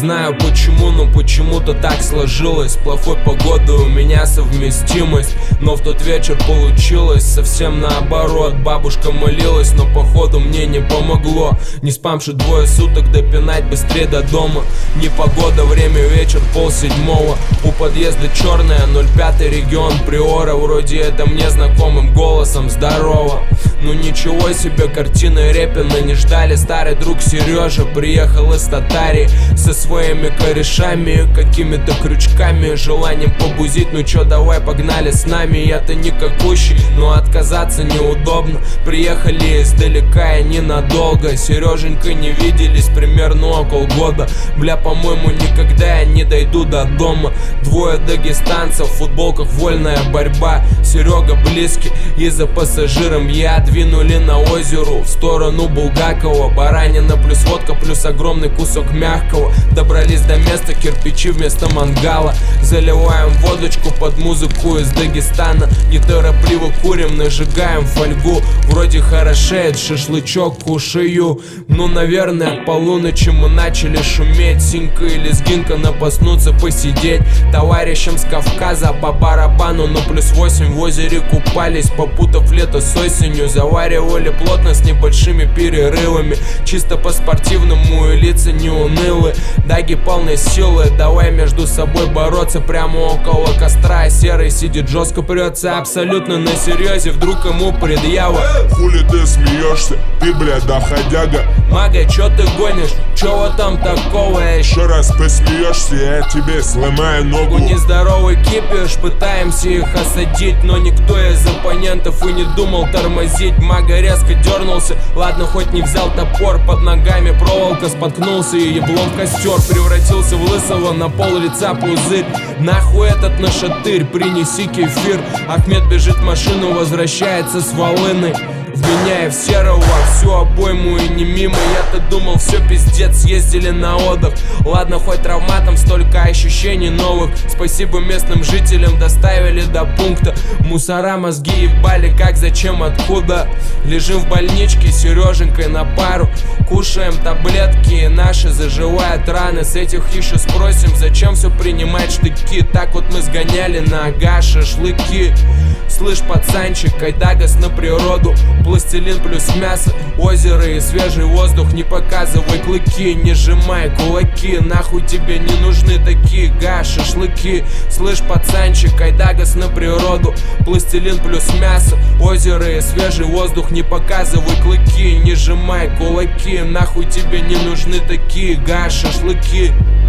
знаю почему, но почему-то так сложилось. С плохой погодой у меня совместимость, но в тот вечер получилось совсем наоборот. Бабушка молилась, но походу мне не помогло. Не спамши 2 суток, допинать быстрее до дома. Непогода, время вечер, 6:30. У подъезда черная, 05-й регион Приора. Вроде это мне знакомым голосом здорово. Ну ничего себе, картины Репина не ждали. Старый друг Сережа приехал из Татарии со своими корешами, какими-то крючками, желанием побузить. Ну чё, давай погнали с нами. Я-то никакущий, но отказаться неудобно. Приехали издалека и ненадолго. Сереженькой не виделись примерно около года. Бля, по-моему, никогда я не дойду до дома. 2 дагестанцев в футболках, вольная борьба. Серега близкий и за пассажиром я. Двинули на озеру в сторону Булгакова. Баранина плюс водка плюс огромный кусок мягкого. Добрались до места, кирпичи вместо мангала. Заливаем водочку под музыку из Дагестана. Неторопливо курим, нажигаем фольгу. Вроде хорошеет, шашлычок кушаю. Ну, наверное, к полуночи мы начали шуметь. Синька и лезгинка напоснуться посидеть. Товарищам с Кавказа по барабану. Но +8 в озере купались, попутав лето с осенью. Заваривали плотно с небольшими перерывами. Чисто по-спортивному и лица не унылы. Даги полной силы, давай между собой бороться. Прямо около костра серый сидит, жестко прется. Абсолютно на серьезе, вдруг ему предъява. Хули ты смеешься, ты, блядь, доходяга. Мага, чё ты гонишь? Чё вот там такого? Еще раз посмеешься, я тебе сломаю ногу. Нездоровый кипиш, пытаемся их осадить, но никто из оппонентов и не думал тормозить. Мага резко дернулся, ладно, хоть не взял топор. Под ногами проволока, споткнулся и еблом в костер. Превратился в лысого, на пол лица пузырь. Нахуй этот нашатырь, принеси кефир. Ахмед бежит в машину, возвращается с волыной, вменяя в серого всю обойму и не мимо. Я-то думал, все пиздец, съездили на отдых. Ладно, хоть травматом, столько ощущений новых. Спасибо местным жителям, доставили до пункта. Мусора мозги ебали, как, зачем, откуда. Лежим в больничке с Сереженькой на пару. Кушаем таблетки, наши заживают раны. С этих еще спросим, зачем все принимать штыки. Так вот мы сгоняли на ага шашлыки. Слышь, пацанчик, айдагас на природу. Пластилин плюс мясо, озеро и свежий воздух. Не показывай клыки, не сжимай кулаки. Нахуй тебе не нужны такие шашлыки. Слышь, пацанчик, айдагас на природу. Пластилин плюс мясо, озеро и свежий воздух. Не показывай клыки, не сжимай кулаки. Нахуй тебе не нужны такие шашлыки.